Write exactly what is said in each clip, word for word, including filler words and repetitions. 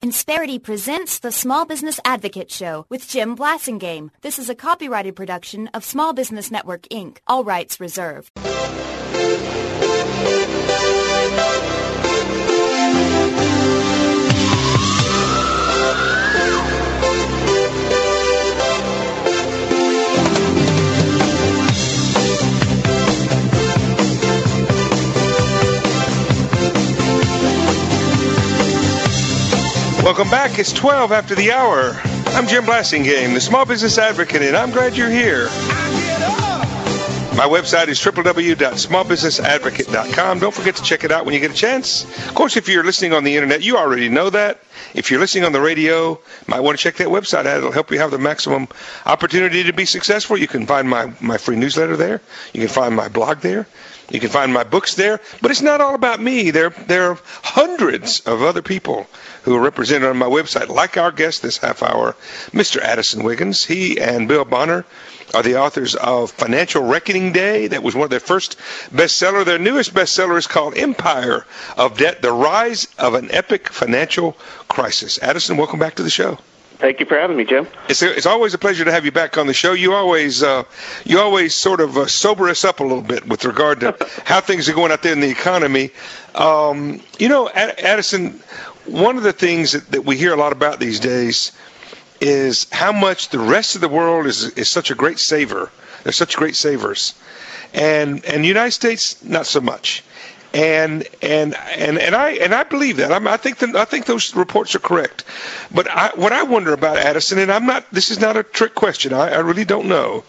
Insperity presents the Small Business Advocate Show with Jim Blasingame. This is a copyrighted production of Small Business Network, Incorporated. All rights reserved. Welcome back. It's twelve after the hour. I'm Jim Blasingame, the Small Business Advocate, and I'm glad you're here. My website is w w w dot small business advocate dot com. Don't forget to check it out when you get a chance. Of course, if you're listening on the internet, you already know that. If you're listening on the radio, you might want to check that website out. It'll help you have the maximum opportunity to be successful. You can find my, my free newsletter there. You can find my blog there. You can find my books there. But it's not all about me. There, there are hundreds of other people who are represented on my website, like our guest this half hour, Mister Addison Wiggins. He and Bill Bonner are the authors of Financial Reckoning Day. That was one of their first bestseller. Their newest bestseller is called Empire of Debt, The Rise of an Epic Financial Crisis. Addison, welcome back to the show. Thank you for having me, Jim. It's, a, it's always a pleasure to have you back on the show. You always uh, you always sort of uh, sober us up a little bit with regard to how things are going out there in the economy. Um, you know, Addison, one of the things that, that we hear a lot about these days is how much the rest of the world is is such a great saver. They're such great savers, and and the United States not so much. And and and and I and I believe that. I, mean, I think that I think those reports are correct. But I, what I wonder about, Addison, and I'm not. This is not a trick question. I, I really don't know.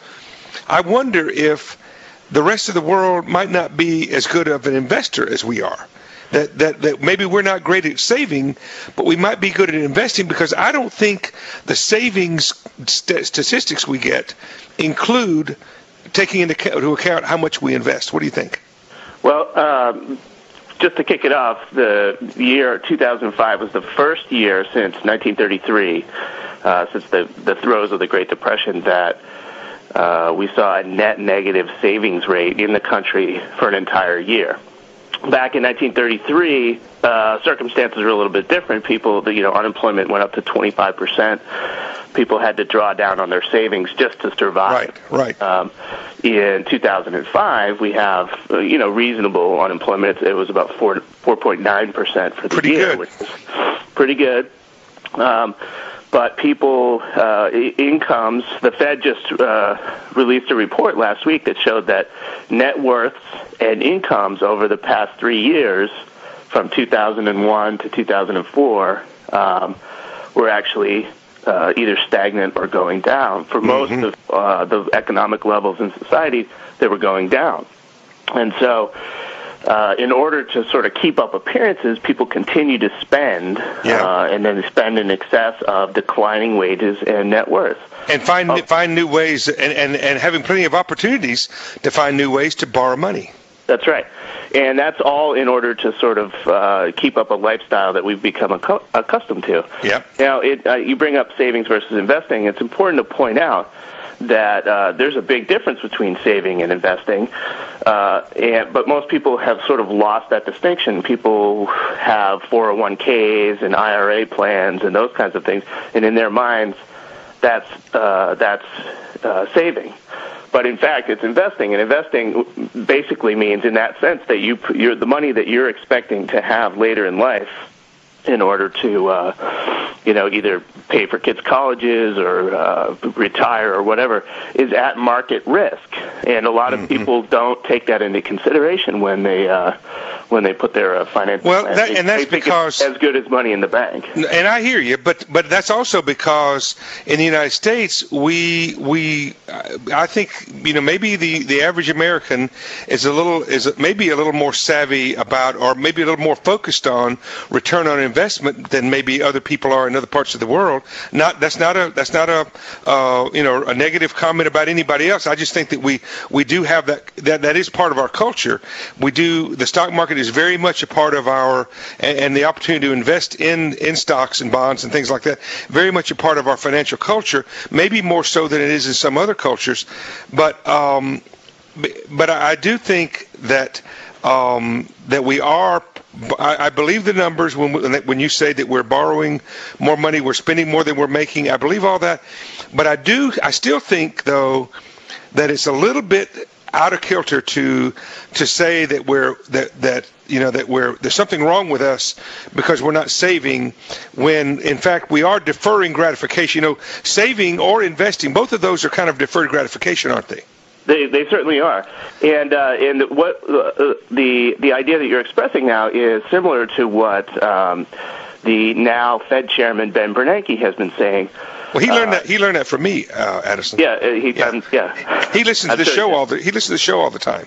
I wonder if the rest of the world might not be as good of an investor as we are. That, that that maybe we're not great at saving, but we might be good at investing, because I don't think the savings st- statistics we get include taking into account how much we invest. What do you think? Well, um, just to kick it off, the year two thousand five was the first year since nineteen thirty-three, uh, since the, the throes of the Great Depression, that uh, we saw a net negative savings rate in the country for an entire year. Back in nineteen thirty-three, uh, circumstances were a little bit different. People, you know, unemployment went up to twenty-five percent. People had to draw down on their savings just to survive. Right, right. Um, in two thousand five, we have, uh, you know, reasonable unemployment. It was about four four point nine percent for the pretty year, good. which is pretty good. Um, but people, uh, incomes, the Fed just uh, released a report last week that showed that net worths and incomes over the past three years, from two thousand one to two thousand four, um, were actually uh, either stagnant or going down. For most mm-hmm. of uh, the economic levels in society, they were going down. And so Uh, in order to sort of keep up appearances, people continue to spend, yeah. uh, and then spend in excess of declining wages and net worth. And find oh. find new ways, and, and, and having plenty of opportunities to find new ways to borrow money. That's right. And that's all in order to sort of uh, keep up a lifestyle that we've become ac- accustomed to. Yeah. Now, it, uh, you bring up savings versus investing. It's important to point out that uh, there's a big difference between saving and investing, uh, and but most people have sort of lost that distinction. People have four oh one k's and I R A plans and those kinds of things, and in their minds, that's uh, that's uh, saving. But in fact, it's investing, and investing basically means, in that sense, that you you're, the money that you're expecting to have later in life, in order to, uh, you know, either pay for kids' colleges or uh, retire or whatever, is at market risk. And a lot of mm-hmm. people don't take that into consideration when they uh, when they put their uh, finances. Well, that, and that's they think because it's as good as money in the bank. And I hear you, but but that's also because in the United States, we we I think, you know, maybe the, the average American is a little is maybe a little more savvy about, or maybe a little more focused on return on investment than maybe other people are in other parts of the world. Not that's not a that's not a uh, you know a negative comment about anybody else. I just think that we we do have that that that is part of our culture. We do the stock market is very much a part of our and, and the opportunity to invest in in stocks and bonds and things like that. Very much a part of our financial culture. Maybe more so than it is in some other cultures, but um, but I do think that um, that we are I, I believe the numbers when when you say that we're borrowing more money, we're spending more than we're making. I believe all that, but I do. I still think though that it's a little bit out of kilter to to say that we're that that you know that we're there's something wrong with us because we're not saving, when in fact we are deferring gratification. You know, saving or investing, both of those are kind of deferred gratification, aren't they? They they certainly are, and uh, and what uh, the the idea that you're expressing now is similar to what um, the now Fed Chairman Ben Bernanke has been saying. Well, he learned uh, that he learned that from me, uh, Addison. Yeah, he yeah. Um, yeah. He listens to the show all the he listens to the show all the time.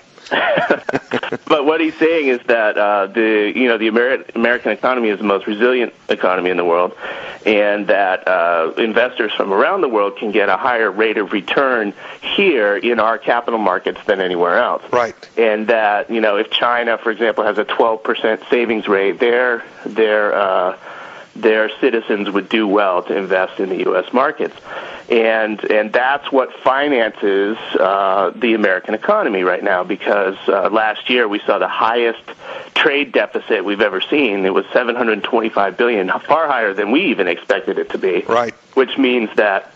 But what he's saying is that uh, the you know the Ameri- American economy is the most resilient economy in the world, and that uh, investors from around the world can get a higher rate of return here in our capital markets than anywhere else. Right. And that you know if China, for example, has a twelve percent savings rate, their their uh, their citizens would do well to invest in the U S markets. And and that's what finances uh, the American economy right now, because uh, last year we saw the highest trade deficit we've ever seen. It was seven hundred twenty-five billion dollars, far higher than we even expected it to be. Right. Which means that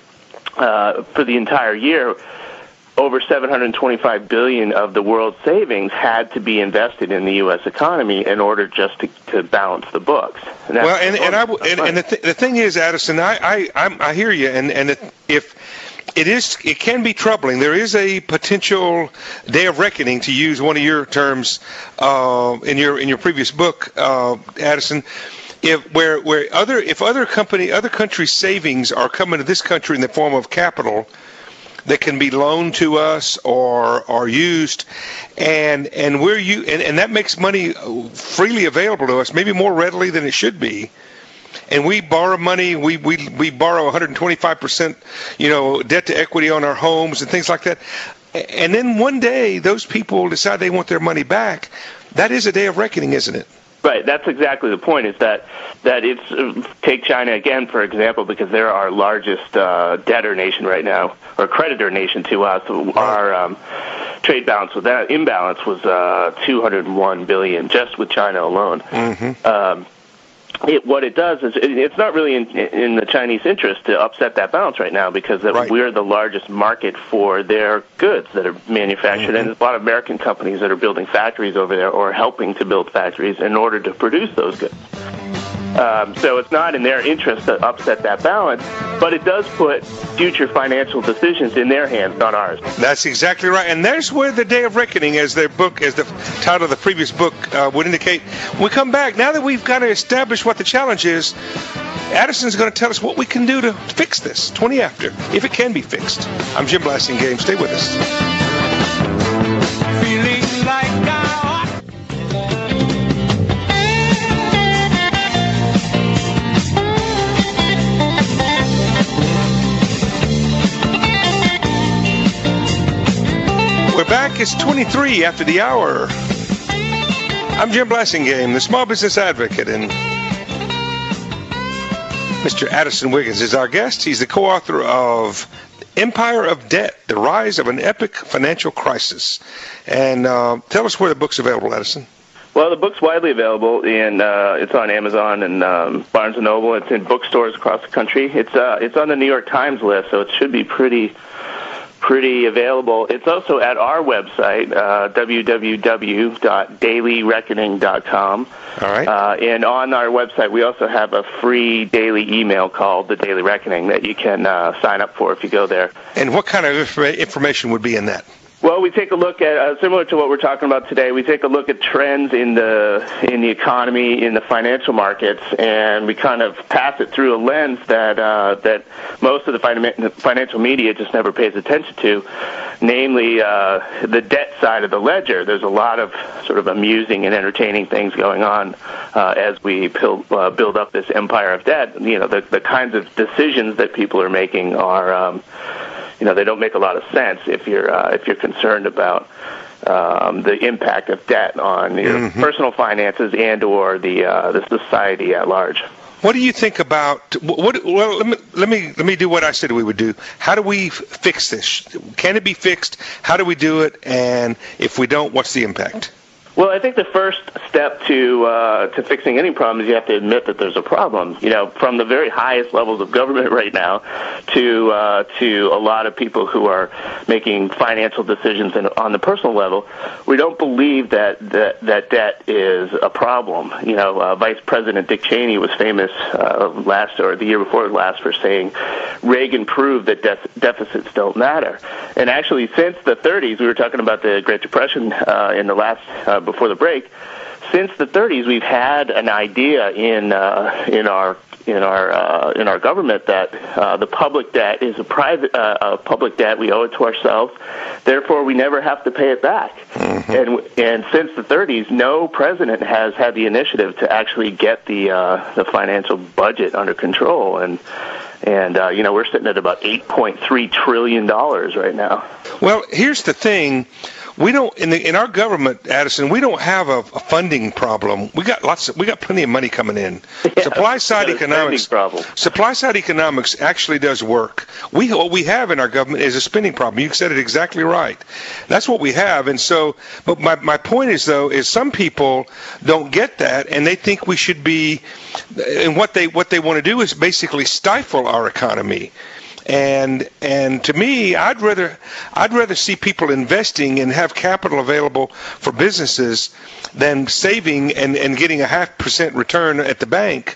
uh, for the entire year, over seven hundred twenty-five billion dollars of the world's savings had to be invested in the U S economy in order just to, to balance the books. And well, and and, I, and, and the, th- the thing is, Addison, I I, I'm, I hear you, and and if it is, it can be troubling. There is a potential day of reckoning, to use one of your terms uh, in your in your previous book, uh, Addison. If where where other if other company other countries' savings are coming to this country in the form of capital that can be loaned to us or or used, and and we're you and, and that makes money freely available to us, maybe more readily than it should be. And we borrow money, we we we borrow one hundred twenty-five percent, you know, debt to equity on our homes and things like that. And then one day those people decide they want their money back. That is a day of reckoning, isn't it? Right, that's exactly the point, is that that it's, uh, take China again, for example, because they're our largest uh, debtor nation right now, or creditor nation to us. Our um, trade balance with that imbalance was uh, two hundred one billion dollars just with China alone. Mm-hmm. Um, It, what it does is it, it's not really in, in the Chinese interest to upset that balance right now, because that right. we're the largest market for their goods that are manufactured, mm-hmm. and there's a lot of American companies that are building factories over there or helping to build factories in order to produce those goods. Um, so it's not in their interest to upset that balance, but it does put future financial decisions in their hands, not ours. That's exactly right, and there's where the day of reckoning, as their book, as the title of the previous book uh, would indicate. When we come back, now that we've got to establish what the challenge is, Addison's going to tell us what we can do to fix this. twenty after, if it can be fixed. I'm Jim Blasingame. Stay with us. Feeling like I We're back. It's twenty-three after the hour. I'm Jim Blasingame, the small business advocate, and Mister Addison Wiggins is our guest. He's the co-author of Empire of Debt, The Rise of an Epic Financial Crisis. And uh, tell us where the book's available, Addison. Well, the book's widely available, and uh, it's on Amazon and um, Barnes and Noble. It's in bookstores across the country. It's uh, it's on the New York Times list, so it should be pretty... pretty available. It's also at our website, uh, w w w dot daily reckoning dot com. All right. Uh, and on our website, we also have a free daily email called The Daily Reckoning that you can uh, sign up for if you go there. And what kind of information would be in that? Well, we take a look at, uh, similar to what we're talking about today, we take a look at trends in the in the economy, in the financial markets, and we kind of pass it through a lens that uh, that most of the fin- financial media just never pays attention to, namely uh, the debt side of the ledger. There's a lot of sort of amusing and entertaining things going on uh, as we build, uh, build up this empire of debt. You know, the, the kinds of decisions that people are making are... Um, You know, they don't make a lot of sense if you're uh, if you're concerned about um, the impact of debt on your mm-hmm. personal finances and or the uh, the society at large. What do you think about? What? Well, let me let me let me do what I said we would do. How do we fix this? Can it be fixed? How do we do it? And if we don't, what's the impact? Well, I think the first step to uh, to fixing any problem is you have to admit that there's a problem. You know, from the very highest levels of government right now to uh, to a lot of people who are making financial decisions in, on the personal level, we don't believe that that, that debt is a problem. You know, uh, Vice President Dick Cheney was famous uh, last or the year before last for saying Reagan proved that de- deficits don't matter. And actually, since the thirties, we were talking about the Great Depression uh, in the last. Uh, before the break, since the thirties, we've had an idea in uh, in our in our uh, in our government that uh, the public debt is a private uh, a public debt. We owe it to ourselves. Therefore, we never have to pay it back. Mm-hmm. And and since the thirties, no president has had the initiative to actually get the uh, the financial budget under control. And and uh, you know, we're sitting at about eight point three trillion dollars right now. Well, here's the thing. We don't in the in our government, Addison. We don't have a, a funding problem. We got lots. Of, we got plenty of money coming in. Yeah, supply side economics. Supply side economics actually does work. We what we have in our government is a spending problem. You said it exactly right. That's what we have. And so, but my my point is though is some people don't get that, and they think we should be. And what they what they want to do is basically stifle our economy. And and to me, I'd rather I'd rather see people investing and have capital available for businesses than saving and, and getting a half percent return at the bank.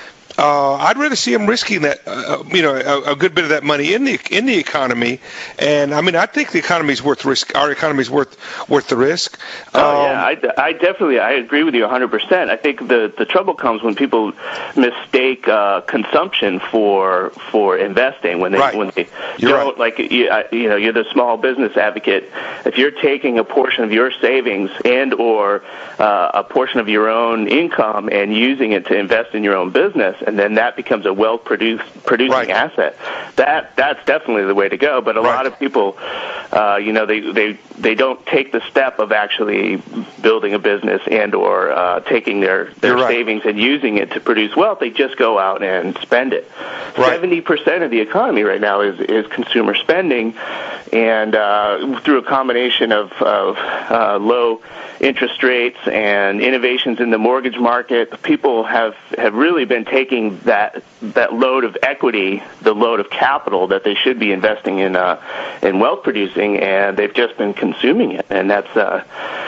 Uh, I'd rather see them risking that, uh, you know, a, a good bit of that money in the in the economy. And I mean, I think the economy's worth risk. Our economy's worth worth the risk. Oh um, yeah, I, I definitely I agree with you one hundred percent. I think the the trouble comes when people mistake uh, consumption for for investing. When they right. when they you're don't right. like you, you know you're the small business advocate. If you're taking a portion of your savings and or uh, a portion of your own income and using it to invest in your own business, and then that becomes a wealth produce, producing right. asset. That that's definitely the way to go. But a right. lot of people, uh, you know, they, they they don't take the step of actually building a business and or uh, taking their, their right. savings and using it to produce wealth. They just go out and spend it. Seventy right. percent of the economy right now is is consumer spending, and uh, through a combination of, of uh, low interest rates and innovations in the mortgage market, people have, have really been taking that that load of equity, the load of capital that they should be investing in uh, in wealth producing, and they've just been consuming it, and that's uh,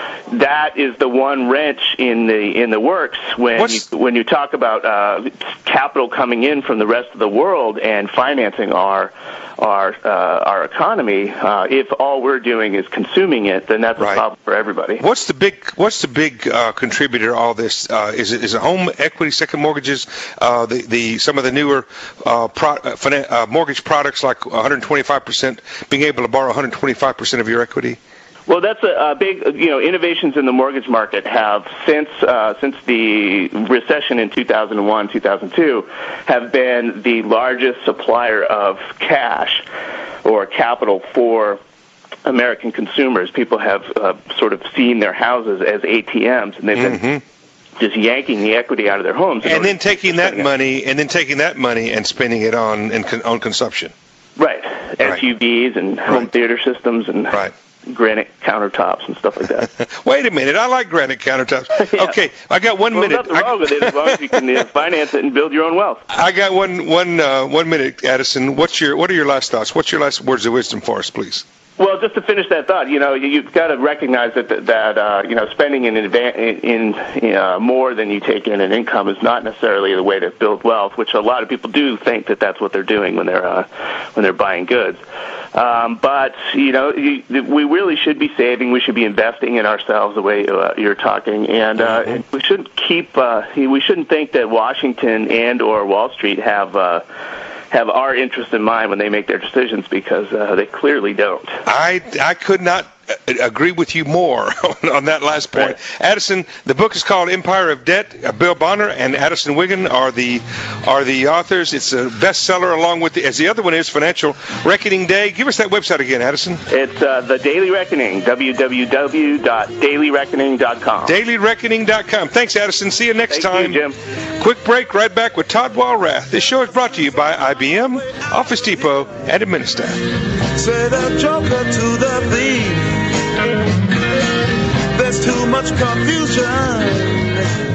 that is the one wrench in the in the works when you, when you talk about uh, capital coming in from the rest of the world and financing our our uh, our economy. Uh, if all we're doing is consuming it, then that's a right. problem for everybody. What's the big What's the big uh, contributor to all this? Uh, is it is it home equity, second mortgages, uh, the the some of the newer uh, pro, uh, finan- uh, mortgage products like one hundred twenty-five percent, being able to borrow one hundred twenty-five percent of your equity? Well, that's a, a big, you know, innovations in the mortgage market have since uh, since the recession in two thousand one, two thousand two, have been the largest supplier of cash or capital for American consumers. People have uh, sort of seen their houses as A T Ms, and they've been mm-hmm. just yanking the equity out of their homes, and then taking that money, and then taking that money and spending it on in, on consumption. Right, right. S U Vs and home right. theater systems and. Right. Granite countertops and stuff like that. Wait a minute, I like granite countertops. yeah. Okay, I got one well, minute. There's nothing wrong with it as long as you can uh, finance it and build your own wealth. I got one one uh, one minute, Addison. What's your what are your last thoughts? What's your last words of wisdom for us, please? Well, just to finish that thought, you know, you've got to recognize that that uh, you know spending in advan- in, in uh, more than you take in an income is not necessarily the way to build wealth, which a lot of people do think that that's what they're doing when they're uh, when they're buying goods. Um, but you know, you, we really should be saving. We should be investing in ourselves, the way uh, you're talking, and uh, mm-hmm. we shouldn't keep. Uh, we shouldn't think that Washington and or Wall Street have. Uh, have our interest in mind when they make their decisions, because uh, they clearly don't. I, I could not agree with you more on, on that last point. Right. Addison, the book is called Empire of Debt. Uh, Bill Bonner and Addison Wiggin are the are the authors. It's a bestseller, along with the, as the other one is Financial Reckoning Day. Give us that website again, Addison. It's uh, The Daily Reckoning, w w w dot daily reckoning dot com. daily reckoning dot com. Thanks, Addison. See you next Thank time. You, Jim. Quick break, right back with Todd Walrath. This show is brought to you by I B M, Office Depot, and Administrator. Say the joker to the thief. There's too much confusion.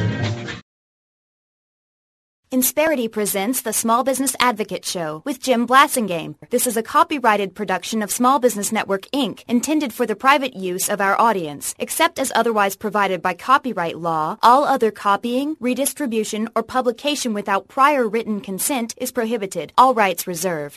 Insperity presents the Small Business Advocate Show with Jim Blasingame. This is a copyrighted production of Small Business Network, Incorporated, intended for the private use of our audience. Except as otherwise provided by copyright law, all other copying, redistribution, or publication without prior written consent is prohibited. All rights reserved.